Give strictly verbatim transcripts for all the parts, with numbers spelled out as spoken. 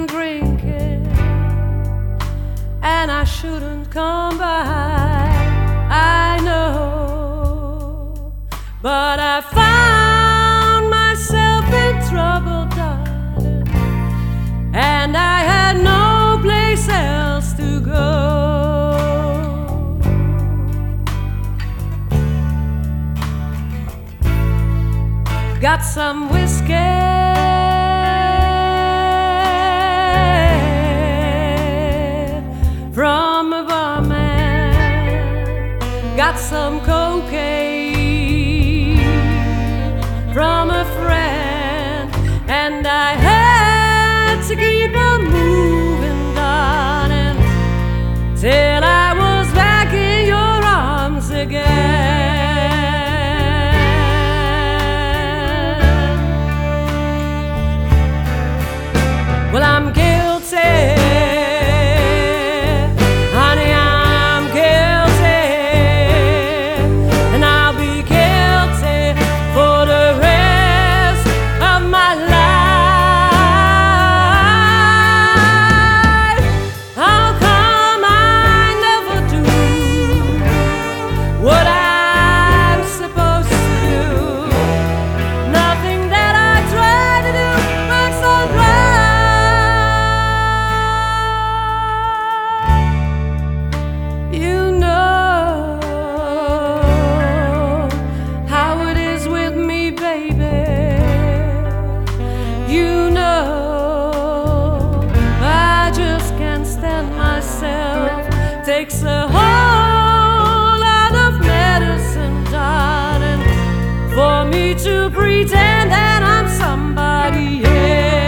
been drinking, and I shouldn't come by, I know, but I found myself in trouble, darling, and I had no place else to go. Got some whiskey from a barman, got some cocaine from a friend, and I had to keep on moving, darling, till I was back in your arms again. Well, I'm guilty, honey, I'm guilty, and I'll be guilty for the rest of my life. How come I never do what I'm supposed to do? Nothing that I try to do works so right. You know how it is with me, baby. You know I just can't stand myself. Takes a whole lot of medicine, darling, for me to pretend that I'm somebody else.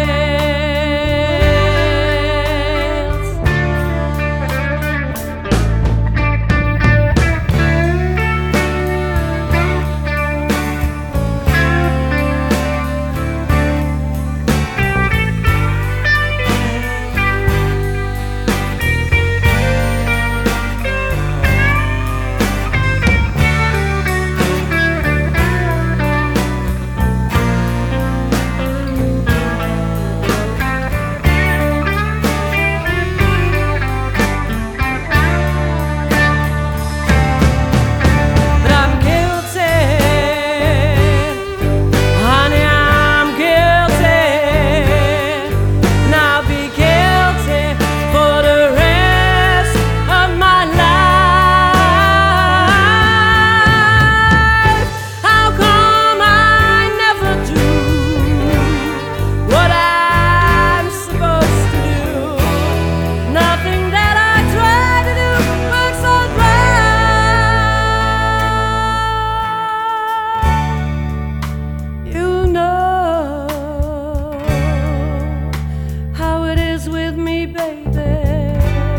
With me, baby,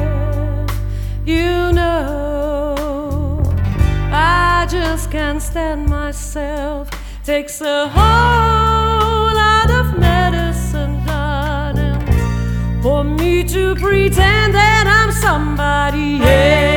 you know I just can't stand myself. Takes a whole lot of medicine, darling, for me to pretend that I'm somebody else.